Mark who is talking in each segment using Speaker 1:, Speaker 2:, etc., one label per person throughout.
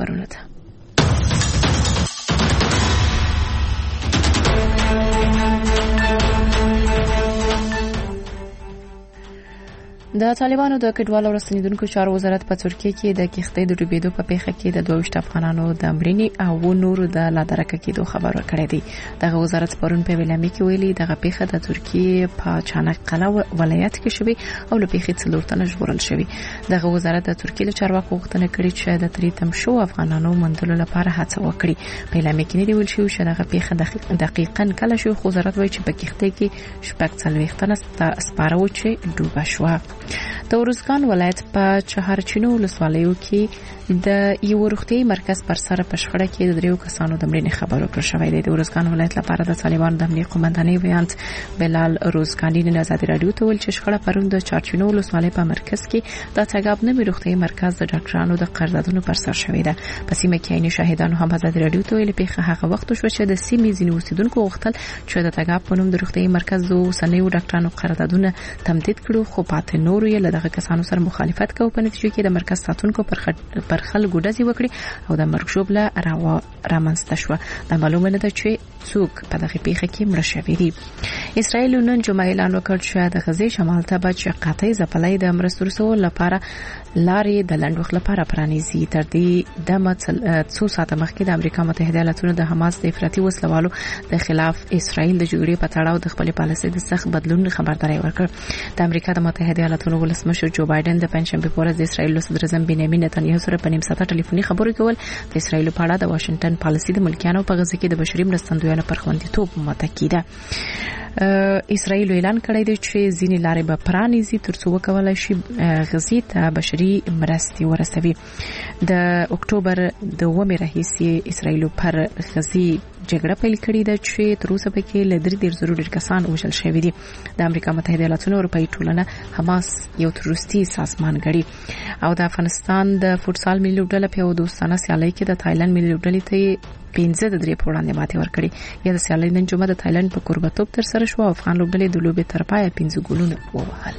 Speaker 1: خبرونه ده. د طالبانو د کډوالو راستنیدونکو چارو وزارت په ترکیه کې د کښتۍ د ډوبېدو په پیښه کې د 22 افغانانو د مړینې او نورو د لادرکه کېدو خبر ورکړی دی. دغه وزارت پرون په ویلامي کې ویلي دغه پیښه د ترکیه په چانقله ولایت کې شوې او له پیښې 4 تنه ژغورل شوي. دغه وزارت د ترکیه له چارواکو غوښتنه کړې چې د تریتم شو افغانانو موندلو لپاره هڅه وکړي. په ویلامي کې نه ویل شو چې دغه پیښه دقیقاً کله شو، خو وزارت وایي چې په کښتۍ کې 40 تنه سپاره و چې ډوبه شو. د ورزګان ولایت په چهارچینو ولسوالیو کې د یو روغتي مرکز پر سر په شخړه کې د 3 کسانو د مړینې خبر ورکړل شوی دی. د ورزګان ولایت لپاره د طالبانو د امنیت قومندانۍ ویانت بلال روزګانی د آزادي رادیو ته ویل چې شخړه پرون د چهارچینو ولسوالۍ په مرکز کې د تګاب نوي روغتي مرکز د ډاکټرانو د قراردادونو پر سر شوی دی. په سیمه کې عیني شاهدانو هم آزادي رادیو ته ویل پیښه هغه وخت شو چې د سیمې ځینې اوسیدونکو غوښتل چې د تګاب په نوم د روغتي مرکز د اوسنیو ډاکټرانو قراردادونه تمدید کړي، خو پاتې نور یې له دغه کسانو سره مخالفت کوي. په نتیجه کې د مرکز ساتونکو پر خلکو ډزې وکړي او د مرګ ژوبله رامنځته شوه. د معلومه نه ده چې څوک په دغه پیښه کې مړ شوی دی. اسرائیل نن جمعه اعلان وکړ چې د غزې شمال ته به قطعي ځپلۍ د مرستو رسولو لپاره لارې د لنډ وخت لپاره پرانیزي. تر دې دمه څو ساعته مخکې د امریکا متحده ایالاتونو د حماس د افراطي وسلوالو د خلاف اسرائیل د جګړې په تړاو د خپل پالیسۍ د سخت بدلون خبرداري ورکړه. د امریکا د متحده ایالاتونو ولسمشر جو بایدن د پنځشنبه په ورځ د اسرائیل صدر اعظم بنیامین نتنیاهو سره په نیم ساعته ټلیفوني خبرې کول د اسرائیل په اړه د واشنگټن پالیسۍ د ملکیانو په غزه کې د بشري مرستندویانو پر خوندیتوب متکیده. اسرائیل اعلان کړی دی چې ځینې لارې به پرانیزي ترڅو وکولای شي غزې ته بشري مرستې ورسوي. د اکتوبر د 2 راهیسې اسرائیل پر غزې جګړه پیل کړې ده چې تر اوسه پکې له 3,000 ډیر کسان وژل شوي دي. د امریکا متحده ایالاتونو اروپאי ټولنه حماس یو تروریستي سازمان ګڼي او د افغانستان د فوټسال ملي لوبډله په یو دوستانه سیالۍ کې د تایلند ملي لوبډلې ته 15-3 په وړاندې ماتې ورکړې. یا د سیالۍ نن جمعه د تایلند په کوربتوب تر سره شو او افغان لوبډلې د لوبې تر پایه 15 ګولونه ووهل.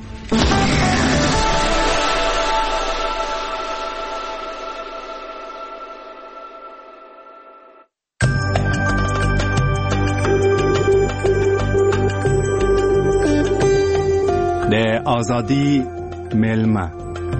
Speaker 2: د آزادی ملمه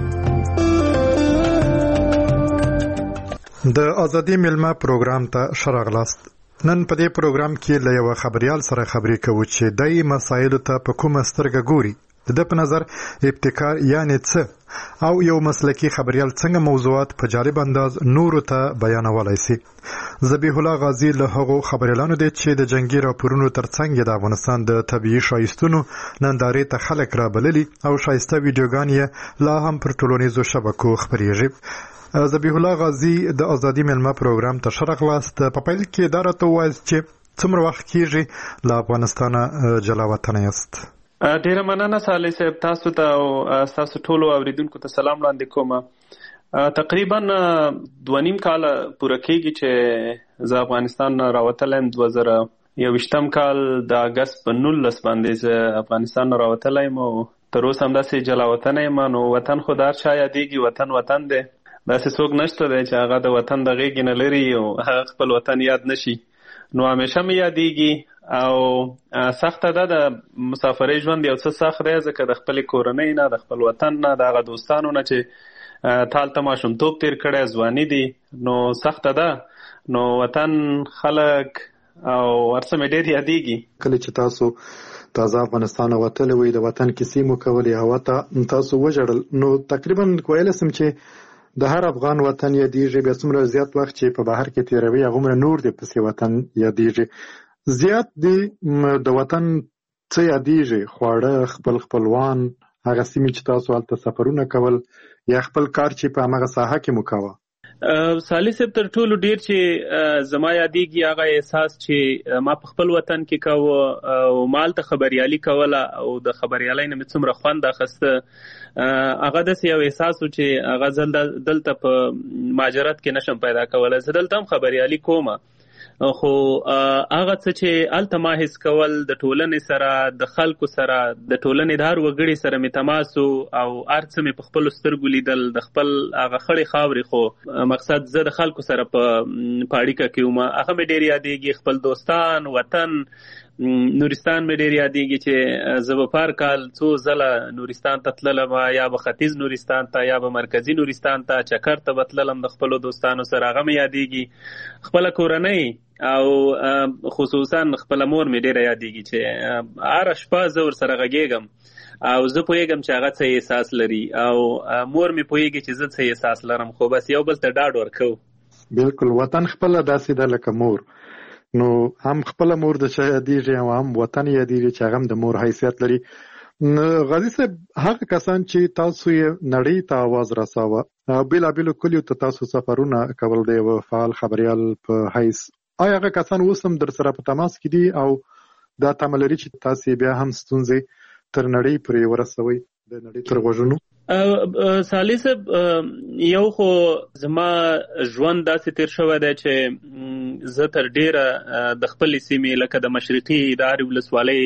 Speaker 3: د آزادی ملمه پروګرام ته شراغلاست. نن په دې پروګرام کې له یو خبريال سره خبرې کوو چې دای مسایلو ته په کومه سترګه ګوري. د په نظر ابتکار یعنی څه او یو مسلکی خبريال څنګه موضوعات په جالب انداز نورو ته بیانولای شي. ذبیح الله غازی له هغو خبريالانو دی چې د جنگي راپورونو ترڅنګ د افغانستان د طبيعي شایستونو نندارې ته خلک را بللي او شایسته ویډیوګان یې لا هم پر ټولنیزو شبکو خپرېږي. ذبیح الله غازی د آزادی ملمه پروګرام ته شراغلاست. په پیل کې دا راته وایي چې څومره وخت کېږي له افغانستانه جلا وطن یاست؟
Speaker 4: ډیره مننه صالح صاحب، تاسو ته او تاسو ټولو اوریدونکو ته سلام وړاندې کوم. تقریبا 2.5 کال پوره کېږي چې زه افغانستان راوتلم. 2021 کال د اگست په 19 باندې زه افغانستان راوتلم او تر اوسه هم داسې جلا وطن یم. نو وطن خو دار شا یادېږي، وطن دی، داسې څوک نشته دی چې هغه د وطن د غېږې نه لري او هغه خپل وطن یاد نشي. نو همیشه مې یادېږي او سخته ده د مسافرۍ ژوند یو څه سخت دی، ځکه د خپلې کورنۍ نه، د خپل وطن نه، د هغه دوستانو نه چې تالته ماشومتوب تیر کړی، ځواني دي، نو سخته ده. نو وطن، خلک او هر څه مې ډېر یادېږي.
Speaker 3: کله چې تاسو تازه افغانستان وتلی وئ، د وطن کیسې مو کولې، هوا ته تاسو وژړل، نو تقریبا ویلی سم چې د هر افغان وطن یادېږي. بیا څومره زیات وخت چې په بهر کې تېروي هغومره نور دې پسې وطن یادېږي. زیات دې د وطن څه یادېږي؟ خواړه، خپل خپلوان، هغه سیمې چې تاسو هلته سفرونه کول، یا خپل کار چې په همغه ساحه کې مو کوه؟
Speaker 4: صالح صاحب، تر ټولو ډیر چې زما یادېږي هغه احساس چې ما په خپل وطن کې کوه او مالته خبريالي کوله او د خبريالۍ نه مې څومره خوند اخیسته. هغه داسې یو احساس و چې هغه زه دلته په مهاجرت کې نشم پیدا کولی. زه دلته هم خبريالي کوم خو هغه څه چې الته ما حس کول د ټولنې سره د خلکو سره د ټولنې د هر وګړي سره می تماس او ارڅ می په خپل سترګو لیدل د خپل هغه خړې خاورې خو مقصد زه د خلکو سره په اړیکه کې وم هغه مې ډېر یادېږي خپل دوستان وطن نورستان مې ډېر یادېږي چې زه به پر کال څو ځله نورستان ته تللم یا به ختیځ نورستان ته یا به مرکزي نورستان ته چکر ته به تللم د خپلو دوستانو سره هغه مې یادېږي خپله کورنۍ او خصوصا خپله مور مې ډېره یادېږي چې هره شپه زه ورسره غږېږم او زه پوهېږم چې هغه څه احساس لري او مور مې پوهېږي چې زه څه احساس لرم خو بس یو بل ته ډاډ ورکوو
Speaker 3: بالکل وطن خپله داسې ده لکه مور نو هم خپله مور د چا یادېږي او هم وطن یادېږي چې هغه هم د مور حیثیت لري. غازي صاحب هغه کسان چې تاسو یې نړۍ ته آواز رساوه او بېلابېلو کلیو ته تاسو سفرونه کول د یوه فعال خبریال په حیث آیا هغه کسان اوس هم در سره په تماس کې دي او دا تمه لري چې تاسو بیا هم ستونزې تر نړۍ پورې ورسوئ د نړۍ تر غوږونو؟
Speaker 4: سالي صاحب یو خو زما ژوند داسې تیر شوی دی چې زه تر ډیره د خپلې سیمې لکه د مشرقي د هرې ولسوالۍ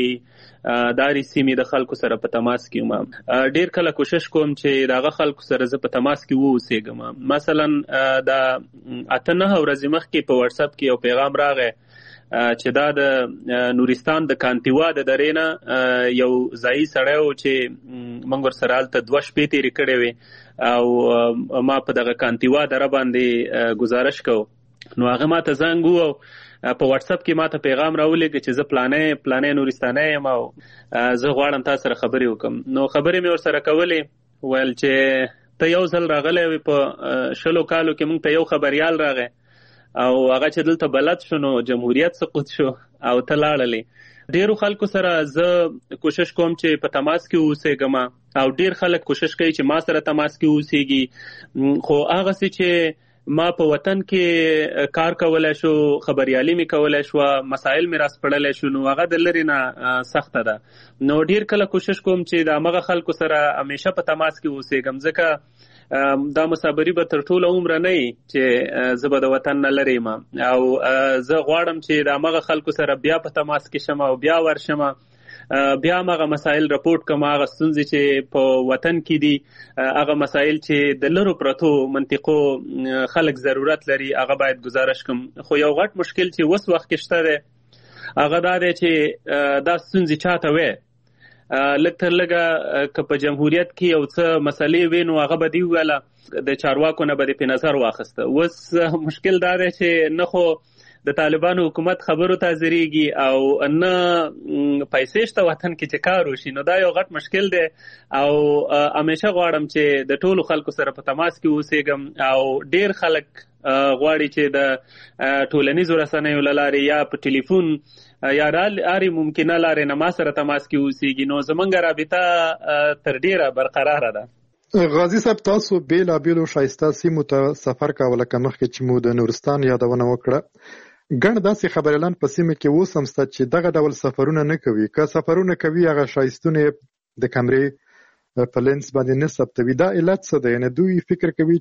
Speaker 4: د هرې سیمې د خلکو سره په تماس کې یم ډیر کله کوشش کوم چې د هغه خلکو سره زه په تماس کې واوسېږم مثلا د 8-9 ورځې مخکې په واتساپ کې یو پیغام راغی چې دا د نورستان د کانتیوا د درې نه یو ځایي سړی و چې موږ ورسره هلته 2 شپې تېرې کړې وې او ما په دغه کانتیوا دره باندې گزارش کو نو هغه ما ته زنګ ووهو په واتساپ کې ما ته پیغام راولېږه چې زه پلانې نورستانی یم او زه غواړم تا سره خبرې وکړم نو خبرې مې ورسره کولې ویل چې ته یو ځل راغلی وې په 20 کالو کې موږ ته یو خبریال راغی او هغه چې دلته بلد شو نو جمهوریت سقوط شو او ته لاړلې ډیرو خلکو سره زه کوشش کوم چې په تماس کې اوسېږم او ډیر خلک کوشش کوي چې ما سره تماس کې اوسېږي خو هغه څه چې ما په وطن کې کار کولای شو خبریالي مې کولای شو مسایل مې راسپړلی شو نو هغه د لرې نه سخته ده نو ډیر کله کوشش کوم چې د همغه خلکو سره همیشه په تماس کې اوسېږم ځکه دا مسابري به تر ټوله عمره نه وي چې زه به د وطن نه لرې یم او زه غواړم چې د همغه خلکو سره بیا په تماس کې شم او بیا ورشم بیا همغه مسایل رپورټ کوم هغه ستونزې چې په وطن کې دي هغه مسایل چې د لرو پرتو منطقو خلک ضرورت لري هغه باید گزارش کوم خو یو غټ مشکل چې اوس وخت کې شته دی هغه دا دی چې دا ستونزې چاته وې لږ تر لږه که په جمهوریت کې یو څه مسلې وې نو هغه به دې وویله د چارواکو نه به دې په نظر واخیسته اوس مشکل دا دی چې نه خو د طالبانو حکومت خبرو ته حاضرېږي او نه پیسې شته وطن کې چې کار وشي نو دا یو غټ مشکل دی او همیشه غواړم چې د ټولو خلکو سره په تماس کې اوسېږم او ډیر خلک غواړي چې د ټولنیزو رسنیو له لارې یا په ټلیفون یا هرې ممکنه لارې نه ما سره تماس کې اوسېږي نو زموږ رابطه تر ډیره برقراره ده.
Speaker 3: غازي صاحب تاسو بېلابېلو ښایسته سیمو ته سفر کوه لکه مخکې چې مو د نورستان یادونه وکړه ګڼ داسې خبریالان په سیمه کې اوس هم شته چې دغه ډول سفرونه نه کوي که سفرونه کوي هغه ښایستونه د کمرې په لینس باندې نه ثبتوي دا علت څه ده یعنې دوی فکر کوي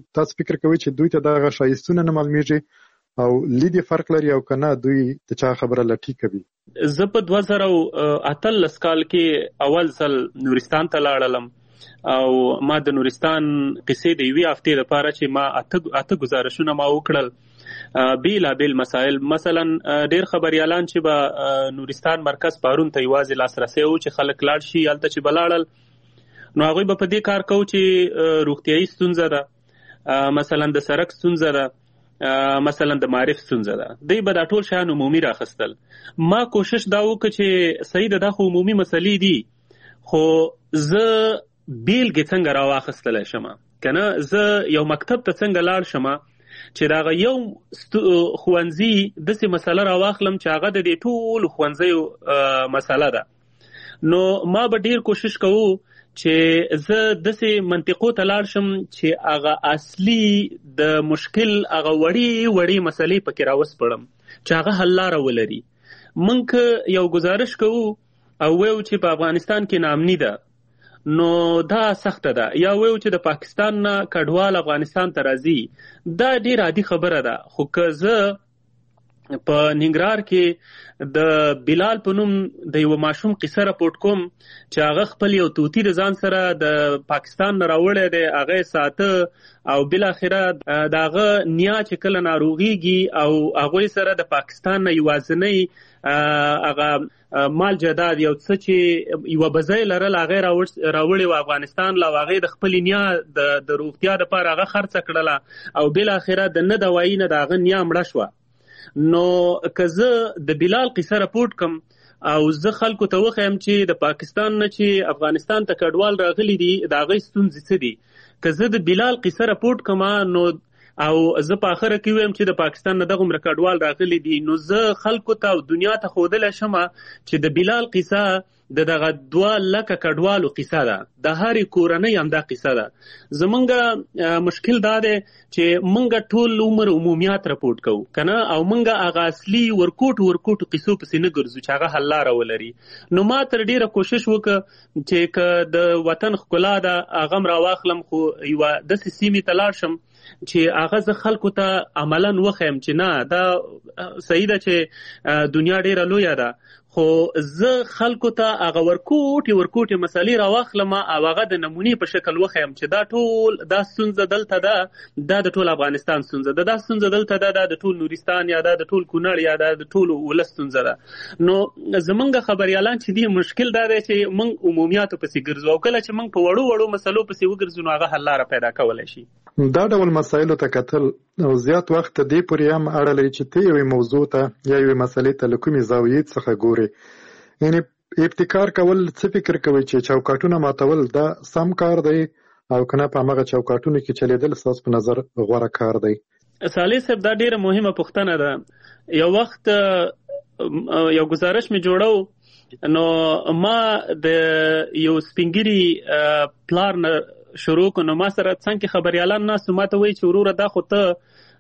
Speaker 3: چې دوی ته دغه ښایستونه نه معلومیږي او لیدې فرق لري او که نه دوی د چا خبره لټي کوي.
Speaker 4: زه په 2018 کال کې اول ځل نورستان ته لاړلم او ما د نورستان قصې د یوې هفتې لپاره چې ما اته گزارشونه ما وکړل بیلابیل مسایل مثلا ډیر خبریالان چې به نورستان مرکز پارون ته یوازې لاسرسی و چې خلک لاړ شي هلته چې به لاړل نو هغوی به په دې کار کوو چې روغتیایي ستونزه ده مثلا د سړک ستونزه ده مثلا د معرف ستونزه ده دوی به دا ټول شیان عمومي راخیستل ما کوشش دا وکړه چې صحیح ده دا خو عمومي مسلې دي خو زه بیلګې څنګه راواخیستلی شم که نه زه یو مکتب ته څنګه لاړ شم چې د هغه یو ښوونځي داسې مسله راواخلم چې هغه د دې ټولو ښوونځیو مسله ده نو ما به ډیر کوشش کوو چې زه داسې منطقو ته لاړ شم چې هغه اصلي د مشکل هغه وړې مسلې پکې راوسپړم چې هغه حل لاره ولري موږ که یو گزارش کوو او ویو چې په افغانستان کې ناامني ده نو دا سخته ده یا ویو چې د پاکستان نه کډوال افغانستان ته راځي دا ډیر عادي خبره ده خو که زه په ننګرهار کې د بلال په نوم د یو ماشوم قصه راپورټ کوم چې هغه خپل یو طوطي د ځان سره د پاکستان نه راوړی دی، هغه ساته او بالاخره د هغه نیا چې کله ناروغیږي او هغوی سره د پاکستان نه یوازینی هغه مال جداد یو څه چې یوه بزۍ لرل هغه راوړی و افغانستان له، هغې د خپلې نیا د روغتیا دپاره هغه خرڅه کړله او بالاخره د نه دوایي نه د هغه نیا مړه شوه. نو که زه د بلال قصه راپورټ کم او زه خلکو ته وښیم چې د پاکستان نه چې افغانستان ته کډوال راغلي دي د هغوی ستونزې څه دي، که زه د بلال قصه راپورټ کم نو او زه په آخره کې ویم چې د پاکستان نه دغومره کډوال راغلي دي، نو زه خلکو ته او دنیا ته ښودلی شم چې د بلال قصه د دغه 2 لکه کډوالو قصه ده، د هرې کورنۍ همدا قصه ده. زمونږ مشکل دا دی چې مونږ ټول عمر عمومیات راپورټ کوو کنه، او مونږ هغه اصلي ورکوټو قصو پسې نه ګرځو چې هغه حل لاره ولري. نو ما تر ډیره کوشش وکړه چې که د وطن ښکلا ده هغه م راواخلم، خو یوه داسې سیمې ته لاړ شم چې هغه زه خلکو ته عملا وښیم چې نه دا صحیح ده چې دنیا ډیره لویه ده، خو زه خلکو ته هغه ورکوټې مسلې راواخلم او هغه د نمونې په شکل وښیم چې دا ستونزه دلته ده، دا د ټول افغانستان ستونزه ده، دا ستونزه دلته ده، دا د ټول نورستان یا دا د ټول کونړ یا دا د ټول ولس ستونزه ده. نو زمونږ خبریالان چې دي مشکل دا دی چې موږ عمومیاتو پسې ګرځو، او کله چې موږ په وړو مسلو پسې وګرځو نو هغه حل لاره پیدا کولی شي.
Speaker 3: دا ډول مسایلو ته کتل او زیات وخت دې پورې هم اړه لري چې ته یوې موضوع ته یا یوې مسلې ته له کومې زاویې څخه ګورې. یعنې ابتکار کول څه فکر کوئ چې چوکاټونه ماتول دا سم کار دی او که نه په همغه چوکاټونو کې چلیدل ستاسو په نظر غوره کار دی؟
Speaker 4: صالح صاحب دا ډیره مهمه پوښتنه ده. یو وخت یو گزارش مې جوړو، نو ما د یو سپینګیري پلار نه شروع کو، نو ما سره څنګه خبریالان ناستو، ما ته وایي چې وروره دا خو ته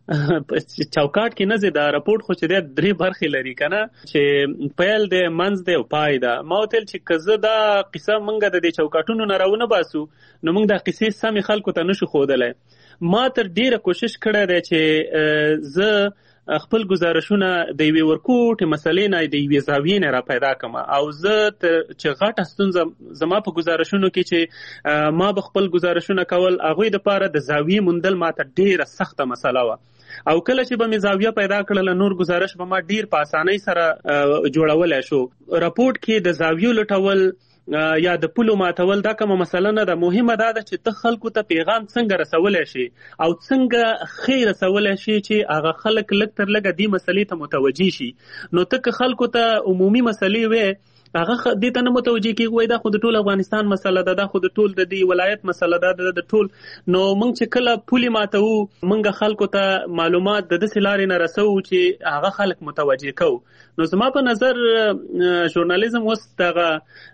Speaker 4: چوکاټ کې نه ځي، دا راپورټ خو چې دی 3 برخې لري کنه، چې پیل دی، منځ دی او پای ده. ما وتل چې که زه دا قصه منګه د دې چوکاټونو نه راونه باسو نو موږ دا قصې سمې خلکو ته نشو ښودلی. ما تر ډیره کوشش کړی دی چې زه خپل گزارشونه د یوې ورکوټې مسلې نه د یوې زاویې نه را پیدا کړم، او زه چې غټه ستونزه زما په گزارشونو کې چې ما به خپل گزارشونه کول هغوی دپاره د زاویې موندل ما ته ډیره سخته مسله وه، او کله چې به مې زاویه پیدا کړله نور گزارش به ما ډیر په اسانۍ سره جوړولی شو. راپورټ کې د زاویو لټول یا د پولو ماتول دا کومه مسله نه ده، مهمه دا ده چې ته خلکو ته پیغام څنګه رسولی شي او څنګه ښې رسولی شي چې هغه خلک لږ تر لږه دې مسلې ته متوجه شي. نو ته که خلکو ته عمومي مسلې وې هغه دې ته نه متوجه کېږي، وایي دا خو د ټول افغانستان مسله ده، دا خو د ټول د دې ولایت مسله ده، د ټول. نو موږ چې کله پولې ماتوو موږ خلکو ته معلومات د داسې لارې نه رسوو چې هغه خلک متوجه کوو. نو زما په نظر ژورنالیزم اوس دغه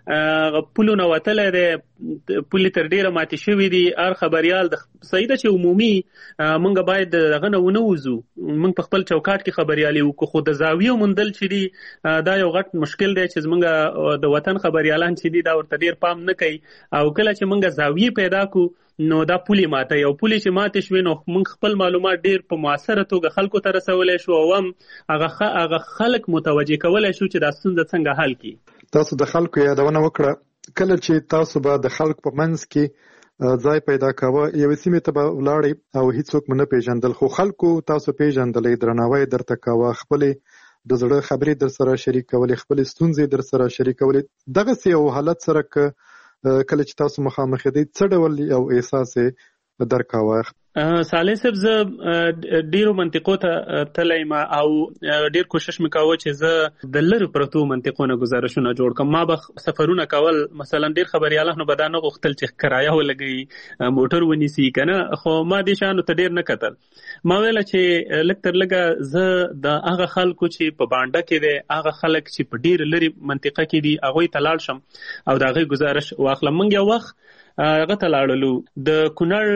Speaker 4: پولو نه وتلی دی، پولې تر ډیره ماتې شوي دي. هر خبریال صحیح ده چې عمومي موږ باید دغه نه ونه وځو، موږ په خپل چوکاټ کې خبریالي وکړو، خو د زاویو موندل چې دي دا یو غټ مشکل دی چې زموږ د وطن خبریالان چې دي دا ورته ډیر پام نه کوي، او کله چې موږ زاویې پیدا کړو نو دا پولې ماته، یو پولې چې ماتې شوې نو موږ خپل معلومات ډیر په مؤثره توګه خلکو ته رسولی شو، او هم هغه خلک متوجه کولی شو چې دا ستونزه څنګه حل کړي.
Speaker 3: تاسو د خلکو یادونه وکړه، کله چې تاسو به د خلکو په منځ کې ځای پیدا کاوه، یوې سیمې ته به ولاړئ او هیڅوک مو نه پیژندل، خو خلکو تاسو پیژندلی، درناوی درته کاوه، خپلې د زړه خبرې در سره شریکولې، خپلې ستونزې در سره شریکولې. دغسې یو حالت سره کله چې تاسو مخامخ یې څه ډول یو احساس یې درکاوه؟
Speaker 4: صالح صاحب زه ډیرو منطقو ته تللی یم او ډیر کوشش مې کاوه چې زه د لرې پرتو منطقو نه گزارشونه جوړ کړم. ما به سفرونه کول، مثلا ډیر خبریالانو به دا نه غوښتل چې کرایه ولګوي، موټر ونیسي کنه، خو ما دې شیانو ته ډیر نه کتل. ما ویله چې لږ تر لږه زه د هغه خلکو چې په بانډه کې دی، هغه خلک چې په ډیر لرې منطقه کې دي هغوی ته لاړ شم او د هغوی گزارش واخلم. موږ یو وخت هغه ته لاړلو، د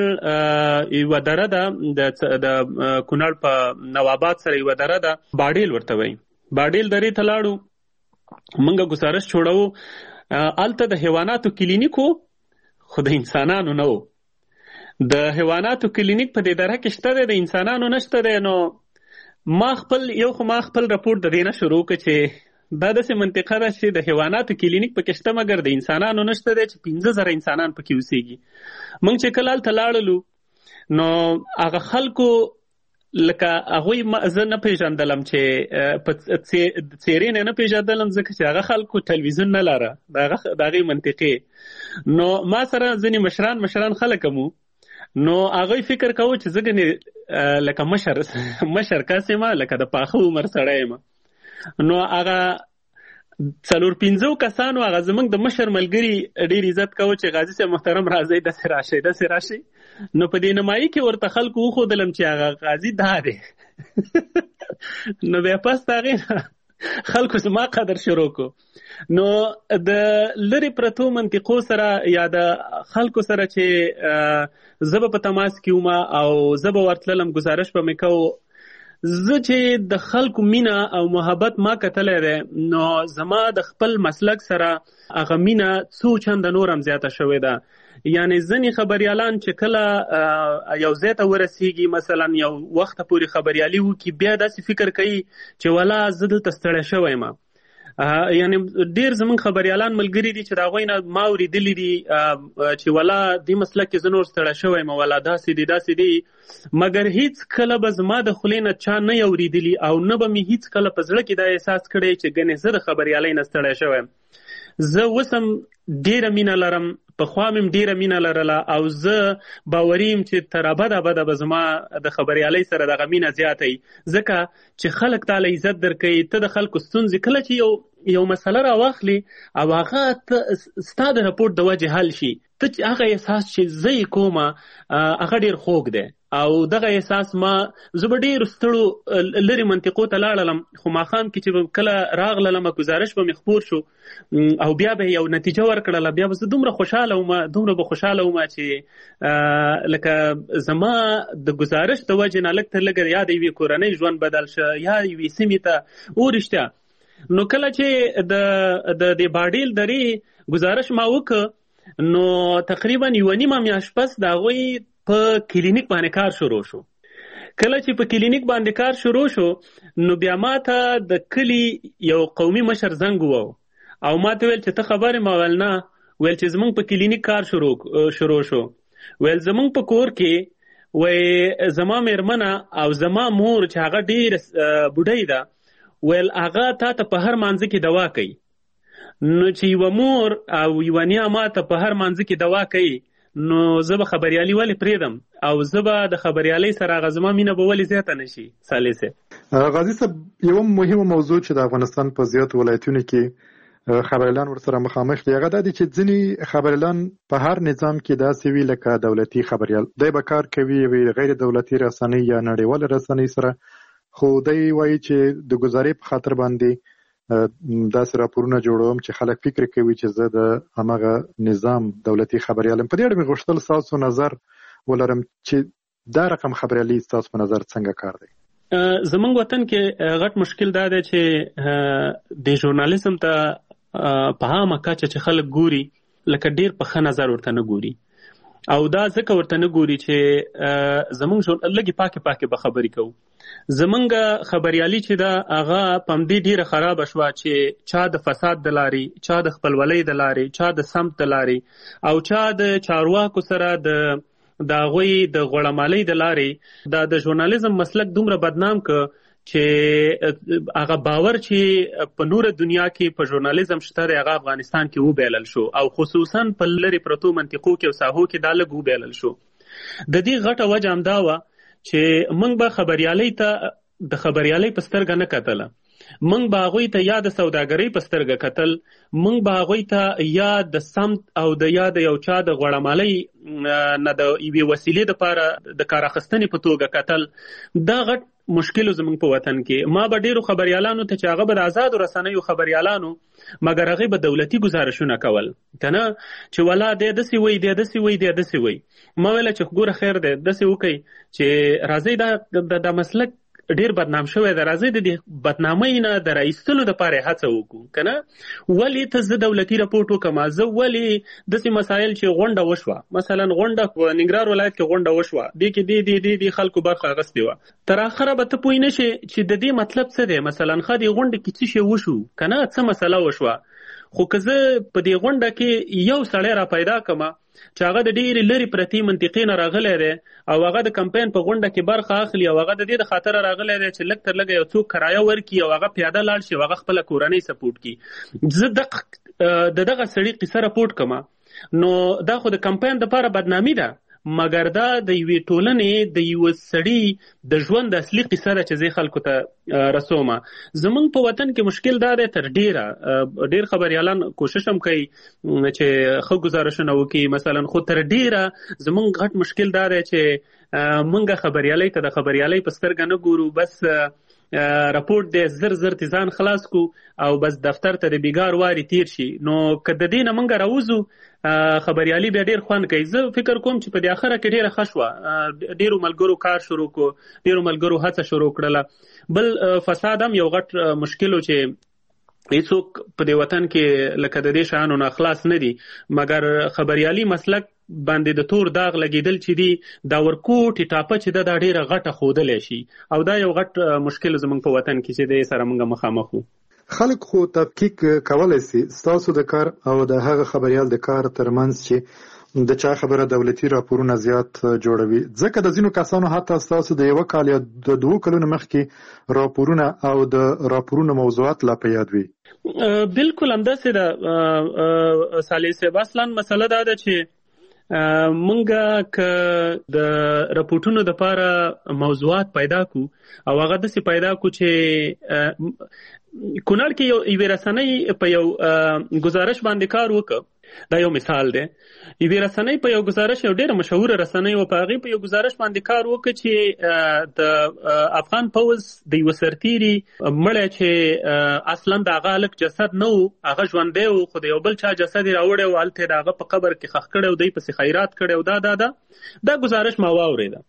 Speaker 4: کونړ یوه دره ده، د کونړ په نواباد سره یوه دره ده، باډیل ورته وایي. باډیل درې ته لاړو، موږ گزارش جوړو. هلته د حیواناتو کلینیک و خو د انسانانو نه و. د حیواناتو کلینیک په دې دره کې شته دی، د انسانانو نشته دی. نو ما خپل راپور د دې نه شروع کړ چې دا داسې منطقه ده چې د حیواناتو کلینیک پکې شته مګر د انسانانو نشته دی چې 15,000 انسانان پکې اوسېږي. موږ چې کله هلته لاړلو نو هغه خلکو لکه هغوی زه نه پیژندلم چې په څېرې نه پیژندلم ځکه چې هغه خلکو تلویزیون نه لره د هغې منطقې. نو ما سره ځینې مشران خلک هم نو هغوی فکر کوو چې زه ګنې لکه مشر کس یم لکه د پاخه عمر سړی یم. نو هغه 4-5 کسانو هغه زمونږ د مشر ملګري ډېر عزت کوو چې غازي صاحب محترم راځئ داسې راشئ. نو په دې نمایي کې ورته خلکو وښودلم چې هغه غازي دا دی. نو بیا پس د هغې خلکو زما قدر شروع کو. نو د لرې پرتو منطقو سره یا د خلکو سره چې زه به په تماس کې وم او زه به ورتللم ګزارش به مې کوو. زه چې د خلکو مینه او محبت ما کتلی دی نو زما د خپل مسلک سره هغه مینه څو چنده نور هم زیاته شوې ده. یعنی ځینې خبریالان چې کله یو ځای ته ورسیږي مثلا یو وخته پورې خبریالي وکړي بیا داسې فکر کوي چې ولا زه دلته ستړی شوی یم. یعنی ډیر زمونږ خبریالان ملګري دي چې د هغوی نه ما اورېدلي دي چې ولا دې مسلک کې زه نور ستړی شوی یم ولا داسې دي مګر هیڅ کله به زما د خولې نه چا نه اورېدلي او نه به مې هیڅ کله په زړه کې دا احساس کړی چې ګنې زه د خبریالۍ نه ستړی شوی یم. زه اوس هم ډیره مینه لرم، پخوا مې ډیره مینه لرله او زه باوري یم چې تر ابده به زما د خبریالۍ سره دغه مینه زیاته وي ځکه چې خلک تاله عزت درکوي. ته د خلکو ستونزې کله چې یو مسله راواخلي او هغه ستا د رپورټ د وجې حل شي ته چې هغه احساس چې زه یې کومه هغه ډېر خوږ دی او دغه احساس ما زه به ډېرو ستړو لرې منطقو ته لاړلم خو ماښام کې چې کله راغللم ګزارش به مې خپور شو او بیا به یو نتیجه ورکړله بیا به زه دومره به خوشحاله وم چې لکه زما د گزارش د وجې نه لږ تر لږه یا د یوې کورنۍ ژوند بدل شه یا یوې سیمې ته ورشته. نو کله چې د باډیل درې گزارش ما وکړ نو تقریبا 1.5 میاشت پس د هغوی په کلینیک باندې کار شروع شو. کله چې په کلینیک باندې کار شروع شو نو بیا ما ته د کلي یو قومي مشر زنګ وواهه او ما ته ویل چې ته خبر یې؟ ما ویل نه. ویل چې زمونږ په کلینیک کار شروع شو. ویل زمونږ په کور کې وی زما میرمنه او زما مور چې هغه ډېره بوډۍ ده ویل هغه تا ته په هر مانځه کې دوا کوي. نو چې یوه مور او یوه نیا ما ته په هر مانځه کې دوا کوي نو زه به خبریالي ولې پرېږدم او زه به د خبریالۍ سره هغه زما مینه به ولې زیاته نه شي. صالح صاحب
Speaker 3: غازي صاحب یوه مهمه موضوع چې د افغانستان په زیاتو ولایتونو کې خبریالان ورسره مخامخ دي هغه دا دی چې ځینې خبریالان په هر نظام کې داسې وي لکه دولتي خبریال دی به کار کوي غیر دولتي رسنۍ یا نړیوال رسنۍ سره خو دی وایي چې د ګزارې په خاطر باندې داسې راپورونه جوړوم چې خلک فکر کوي چې زه د همغه نظام دولتي خبریال یم. په دې اړه مې غوښتل ستاسو نظر ولرم چې دا رقم خبریالي ستاسو په نظر څنګه کار دی؟
Speaker 4: زمونږ وطن کې غټ مشکل دا دی چې د ژورنالیزم ته په عامه کچه چې خلک ګوري لکه ډېر په ښه نظر ورته نه ګوري او دا ځکه ورته نه ګوري چې زمونږ لږې پاکې به خبرې کوو. زمونږ خبریالي چې دا هغه په همدې ډېره خرابه شوه چې چا د فساد د لارې چا د خپلولۍ د لارې چا د سمت د لارې او چا د چارواکو سره د هغوی د غوړمالۍ د لارې د ژورنالیزم مسلک دومره بدنام که چې هغه باور چې په نوره دنیا کې په ژورنالیزم شته دی هغه افغانستان کې وبیلل شو او خصوصا په لرې پرتو منطقو کې او ساحو کې دا لږ وبیلل شو. د دې غټه وجه همدا وه چې موږ به خبریالۍ ته د خبریالۍ په سترګه نه کتله. موږ به هغوی ته یا د سوداګرۍ په سترګه کتل، موږ به هغوی ته یا د سمت او د یا د یو چا د غوړمالۍ نه د یوې وسیلې دپاره د کار اخیستنې په توګه کتل. دا غټ مشکل زموږ په وطن کې. ما به ډېرو خبریالانو ته چې هغه به د آزادو رسنیو خبریالانو مګر هغې به دولتي ګزارشونه کول که نه چې ولا دی داسې وی دی داسې وی دی داسې وی. ما ویله چې ګوره خیر دی داسې وکئ چې راځئ دا مسلک ډیر بدنام شوی دی، راځئ د دې بدنامۍ نه د راایستلو دپاره هڅه وکړو که نه. ولې ته زه دولتي رپورټ وکړم، زه ولې داسې مسایل چې غونډه وشوه، مثلا غونډه په ننګرهار ولایت کې غونډه وشوه، دې کې د خلکو برخه اخیستې وه، تر اخره به ته پوه نه شې چې د دې مطلب څه دی. مثلا ښه دې غونډه کې څه شی وشو که نه، څه مسله وشوه، خو که زه په دې غونډه کې یو سړی را پیدا کړم چې هغه د ډېرې لرې پرتې منطقې نه راغلی دی او هغه د کمپاین په غونډه کې برخه اخلي او هغه د دې د خاطره راغلی دی چې لږ تر لږه یو څوک کرایه ورکړي او هغه پیاده لاړ شي او هغه خپله کورنۍ سپورټ کړي، زه د دغه سړي قصه راپورټ کړم، نو دا خو د کمپاین دپاره بدنامي ده، مګر دا د یوې ټولنې د یوه سړي د ژوند اصلي قصه ده چې زه خلکو ته رسوم. زمونږ په وطن کې مشکل دا دی، تر ډېر خبریالان کوشش هم کوي چې ښه ګزارشونه وکړي مثلا، خو تر ډېره زمونږ غټ مشکل دا دی چې مونږ خبریالۍ ته د خبریالۍ په سترګه نه ګورو، بس راپورټ دی زر ځان خلاص کو او بس دفتر ته د بیګار واري تیر شي. نو که د دې نه مونږ راوځو خبریالي بیا ډېر خوند کوي. زه فکر کوم چې په دې اخره کې ډېره ښه شوه، ډېرو ملګرو کار شروع کو، ډېرو ملګرو هڅه شروع کړله. بل فساد هم یو غټ مشکل و چې هیڅوک په دې وطن کې لکه د دې شیانو نه خلاص نه دي، مګر خبریالي مسلک باندې د تور داغ لګېدل چې دي دا ورکوټې ټاپه چې دا ډېره غټه ښودلی شي، او دا یو غټ مشکل زموږ په وطن کې چې د سره موږ مخامخ وو.
Speaker 3: خلک خو تفکیک کولی سي ستاسو د کار او د هغه خبریال د کار ترمنځ چې د چا خبره دولتي راپورونه زیات جوړوي، ځکه د ځینو کسانو حتی ستاسو د 1 کال یا د 2 کلونو مخکې راپورونه او د راپورونو موضوعات لا په یاد وي.
Speaker 4: بالکل همداسې ده صالح صاحب. اصلا مسله دا ده چې مونږه که د رپورټونو دپاره موضوعات پیدا کو او هغه داسې پیدا کو چې کونړ کې یوې رسنۍ په یو ګزارش باندې کار وکړ، دا یو مثال دی. یوې رسنۍ په یو ګزارش، یو ډېره مشهوره رسنۍ و، په هغې په یو ګزارش باندې کار وکړ چې د افغان پوځ د یوه سرتیري مړی چې اصلا د هغه هلک جسد نه و، هغه ژوندی و، خو د یو بل چا جسد یې راوړی و، هلته یې د هغه په قبر کې ښخ کړی و، دوی پسې خیرات کړی و. دا ګزارش ما واورېده،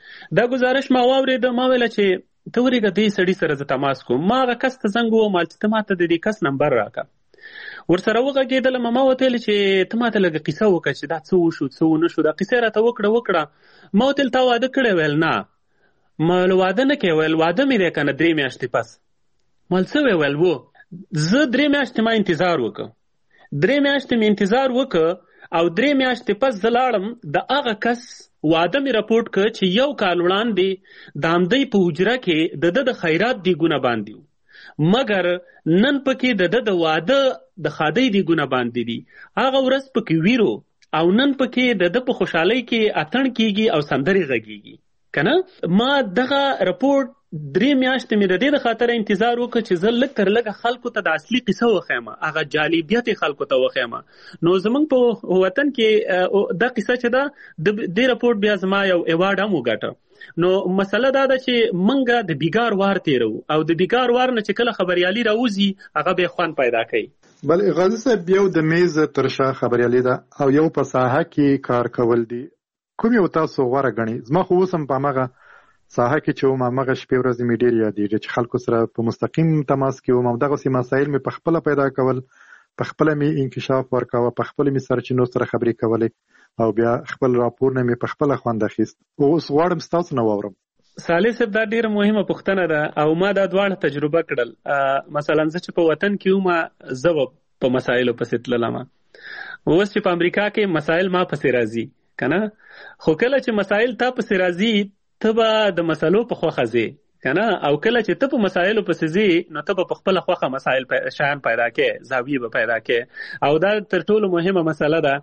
Speaker 4: ما ویله چې ته ورېږه دې سړي سره زه تماس کوم. ما هغه کس ته زنګ ووهم چې ته ما ته د دې کس نمبر راکړه، ورسره وغږېدلم، ما ورته ویل چې ته ما ته لږه قصه وکړه چې دا څه وشو څه ونه شو، دا قصه یې راته وکړه. ما ورته ویل تا واده کړی؟ ویل نه. ما واده نه کوې؟ ویل واده مې دی که نه 3 میاشتې پس. ما ویل څه ویل و؟ زه 3 میاشتې ما انتظار وکړ، 3 میاشتې مې انتظار وکړ او 3 میاشتې پس زه لاړم، د هغه کس واده مې راپورټ کړ چې 1 کال وړاندې د همدی په حجره کې د خیرات دیګونه باندې و، مګر نن پکې د واده د ښادۍ دیګونه باندې دي. هغه ورځ پکې ویرو او نن پکې د په خوشحالۍ کې اتڼ کیږي او سندرې غږیږي که نه. ما دغه راپورټ 3 میاشتې مې د دې د خاطره انتظار وکړ چې زه لږ تر لږه خلکو ته د اصلي قصه وښیم، هغه جالبیت یې خلکو ته وښیم. نو زموږ په وطن کې دا قصه چې ده د دې راپورټ بیا زما یو ایوارډ هم وګټه. نو مسله دا ده چې موږ د بیګار وار تیرو او د بیګار وار نه چې کله خبریالي راوځي هغه به خوند پیدا کوي.
Speaker 3: بل غازي صاحب، یو د میز تر شا خبریالي ده او یو په ساحه کې کار کول دي، کوم یو تاسو غوره ګڼئ؟ زما خو اوس هم په همغه ساحه کې چې وم، همغه شپې ورځې مې ډېر یادېږي چې خلکو سره په مستقیم تماس کې وم، همدغسې مسایل مې په خپله پیدا کول، په خپله مې انکشاف ورکاوه، په خپله مې سرچینو سره خبرې کولې او بیا خپل راپورونه مې په خپله خوند اخیست. اوس غواړم ستاسو نه واورم.
Speaker 4: صالح صاحب، دا ډېره مهمه پوښتنه ده او ما دا دواړه تجربه کړل. مثلا زه چې په وطن کې وم، زه په مسایلو پسې تللم، اوس چې په امریکا کې مسایل ما پسې راځي که نه، خو کله چې مسایل تا پسې راځي ته به د مسلو په خوښه ځې که نه، او کله چې ته په مسایلو پسې ځې نو ته به په خپله خوښه مسایل شیان پیدا کړې، زاویې به پیدا کړې، او دا تر ټولو مهمه مسله ده.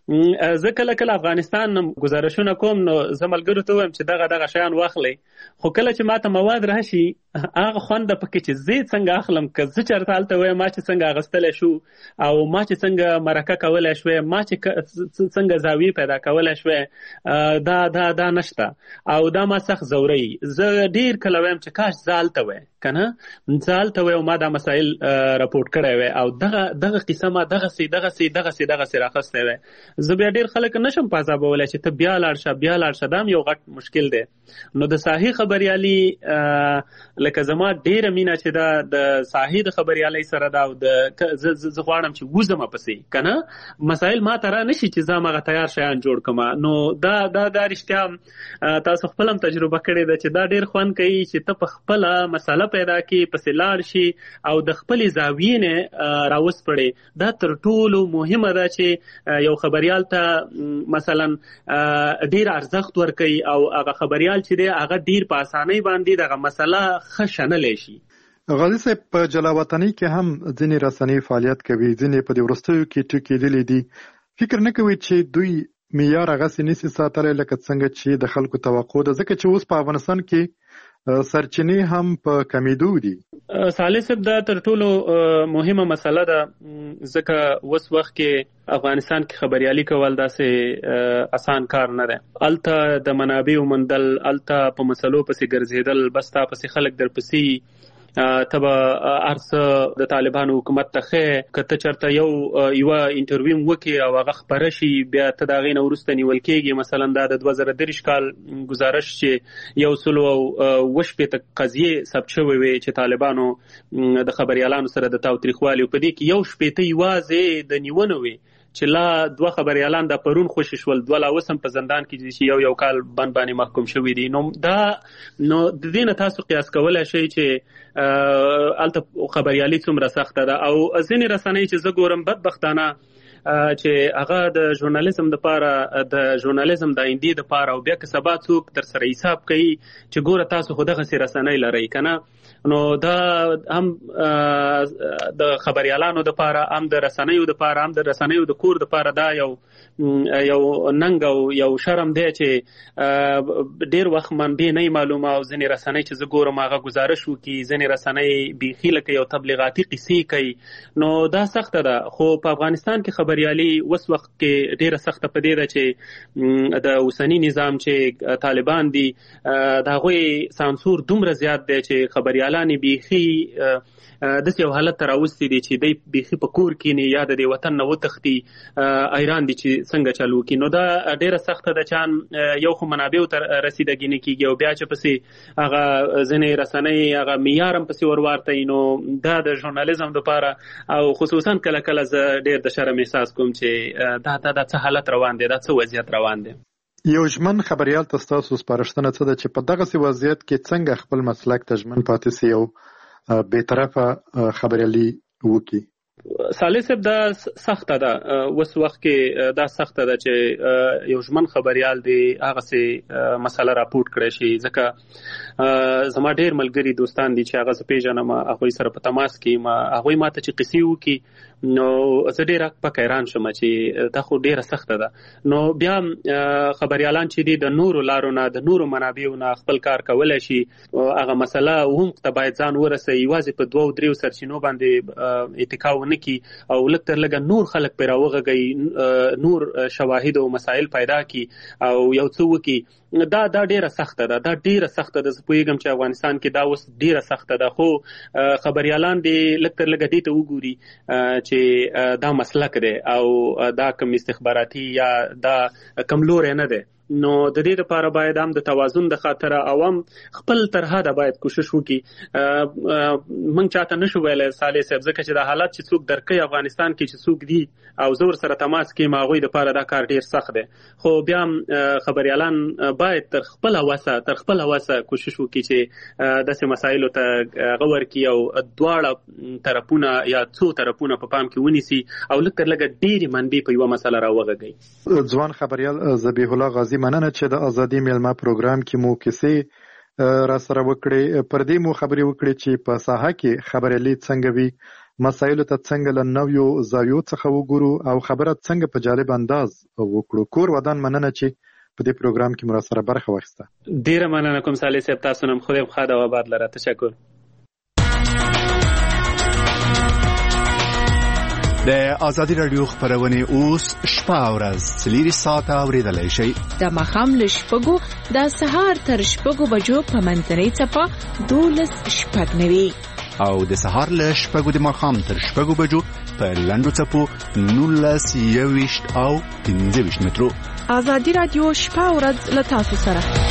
Speaker 4: زه کله افغانستان ګزارشونه کوم نو زه ملګرو ته وایم چې دغه شیان واخلئ، خو کله چې ما ته مواد راشي هغه خوند پکې چې زه څنګه اخلم که زه چېرته هلته وایم ما چې څنګه اخیستلی شو او ما چې څنګه مرکه کولی شوی ما چې څنګه زاویې پیدا کولی شوی دا نشته او دا ما سخت ځوروي. زه ډېر کله وایم چې کاش زه هلته وی که نه زه هلته وی او ما دا مسایل راپورټ کړی وی او دغه قصه ما دغسې راخستی وی. زه بیا ډېر خلک نشم په عذابولی چې ته بیا لاړ شه دا هم یو غټ مشکل دی. نو د ساحې خبریالي لکه زما ډېره مینه چې دا د ساحې د خبریالۍ سره ده او زه غواړم چې وزم پسې که نه مسایل ما ته را نشي چې زه همغه تیار شیان جوړ کړم. نو دا رښتیا تاسو خپل هم تجربه کړې ده چې دا ډېر خوند کوي چې ته په خپله مسله پیدا کړې پسې لاړ شي او د خپلې زاویې نه راوسپړې. دا تر ټولو مهمه ده چې یو خبریال ته مثلا ډېر ارزښت ورکوي او هغه خبریال چې دی هغه ډیر په اسانۍ باندې دغه مسله ښه شنلی شي.
Speaker 3: غازي صاحب په جلا وطنۍ کې هم ځینې رسنۍ فعالیت کوي، ځینې په دې وروستیو کې ټکي لیدلي دي. فکر نه کوي چې دوی معیار هغسې نشي ساتلی لکه څنګه چې د خلکو توقع ده، ځکه چې اوس په افغانستان کې سرچینې هم په کمیدو دي؟
Speaker 4: صالح صاحب دا تر ټولو مهمه مسله ده ځکه اوس وخت کې افغانستان کې خبریالي کول داسې اسان کار نه دی. هلته د منابعو موندل، هلته په مسلو پسې ګرځېدل، بس تا پسې خلک درپسې ته به هر څه د طالبانو حکومت ته ښیې. که ته چېرته یوه انټرویو وکړې او هغه خپره شي بیا ته د هغې نه وروسته نیول کېږي. مثلا دا د 2023 کال ګزارش چې 120 قضیې ثبت شوې وې چې طالبانو د خبریالانو سره د تاوتریخوالي په دې کې 160 یوازې د نیونه وې چې لا 2 خبریالان د پرون خوشي شول، 2 لا اوس هم په زندان کې چې یو کال بند باندې محکوم شوي دي. نو د دې نه تاسو قیاس کولی شئ چې هلته خبریالي څومره سخته ده. او ځینې رسنۍ چې زه ګورم بدبختانه چې هغه د ژورنالیزم دپاره د ژورنالیزم د آیندې دپاره او بیا که سبا څوک در سره حساب کوي چې ګوره تاسو خو دغسې رسنۍ لرئ که نه، نو دا هم د خبریالانو دپاره هم د رسنیو دپاره هم د رسنیو د کور دپاره دا یو ننګ او یو شرم دی چې ډېر وخت منبع نه معلومه او ځینې رسنۍ چې زه ګورم هغه ګزارش وکړي، ځینې رسنۍ بیخي لکه یو تبلیغاتي قصې کوي. نو دا سخته ده. خو په افغانستان کې خبریالي اوس وخت کې ډېره سخته په دې ده چې د اوسني نظام چې طالبان دي د هغوی سانسور دومره زیات دی چې خبریالان بیخي داسې یو حالت ته راوستي دي چې دی بیخي په کور کښېني یا د دې وطن نه وتښتي ایران دي چې څنګه چلو کړي. نو دا ډېره سخته ده چې یو خو منابعو ته رسیدګي نه کېږي او بیا چې پسې هغه ځینې رسنۍ هغه معیار هم پسې ورواردوي. نو دا د ژورنالیزم دپاره او خصوصا کله کله زه ډېر د شرم احساس کوم چې دا څه حالت روان دی، دا څه وضعیت روان دی.
Speaker 3: یو ژمن خبریال ته ستاسو سپارښتنه څه ده چې په دغسې وضعیت کې څنګه خپل مسلک ته ژمن پاتې سي او بېطرفه خبریالي وکړي؟
Speaker 4: صالح صاحب دا سخته ده. اوس وخت کې دا سخته ده چې یو ژمن خبریال دی هغسې مسله راپورټ کړی شي. ځکه زما ډېر ملګري دوستان دي چې هغه زه پېژنم، هغوی سره په تماس کې هغوی ما ته چې قصې وکړي نو زه ډېر پک حیران شم چې دا خو ډېره سخته ده. نو بیا خبریالان چې دي د نورو لارو نه د نورو منابعو نه خپل کار کولی شي. هغه مسله عمق ته باید ځان ورسوي، یوازې په 2-3 سرچینو باندې اتکا ونه کړي او لږ تر لږه نور خلک پرې راوغږوي، نور شواهد او مسایل پیدا کړي او یو څه وکړي. دا ډیره سخته ده. دا ډیره سخته ده. زه پوهېږم چې افغانستان کې دا اوس ډیره سخته ده، خو خبریالان دې لږ تر لږه دې ته وګوري چې دا مسلک دی او دا کم استخباراتي یا دا کم لوری نه دی. نو د دې لپاره باید هم د توازن د خاطره او هم خپل تر حده باید کوشش وکړي. موږ چاته نشو ویلی صالح صاحب ځکه چې دا حالات چې څوک درکوي افغانستان کې چې څوک دي او زه ورسره تماس کړم هغوی دپاره دا کار ډېر سخت دی. خو بیا هم خبریالان باید تر خپل هوسه کوشش وکړي چې داسې مسایلو ته هغه ورکړي او دواړه طرفونه یا څو طرفونه په پام کې ونیسي او لږ تر لږه ډېرې منبع په یوه مسله راوغږوي.
Speaker 3: ځوان خبریال ذبیح الله غازي، مننه چې د ازادي میلمه پروګرام کې مو کیسې را سره وکړې. پر دې مو خبرې وکړې چې په ساحه کې خبریالي څنګه وي، مسایلو ته څنګه له نویو زاویو څخه وګورو او خبره څنګه په جالب انداز وکړو. کور ودان مننه چې په دې پروګرام کې مو سره برخه واخیسته.
Speaker 4: ډیره مننه کوم صالح صاحب، تاسو نن خدای په خاطر او آباد لره. تشکر.
Speaker 2: د آزادي رادیو خبرونه اوس شپه او ورځ 4 ساعته اوریدلای شئ.
Speaker 1: د ماښام له 6 د سهار تر 6 بجو په منځنۍ څپه 12:09
Speaker 2: او د سهار له 6 د ماښام تر 6 بجو په لنډو څپو 19 او 15 مترو.
Speaker 1: آزادي رادیو شپه او ورځ له تاسو سره.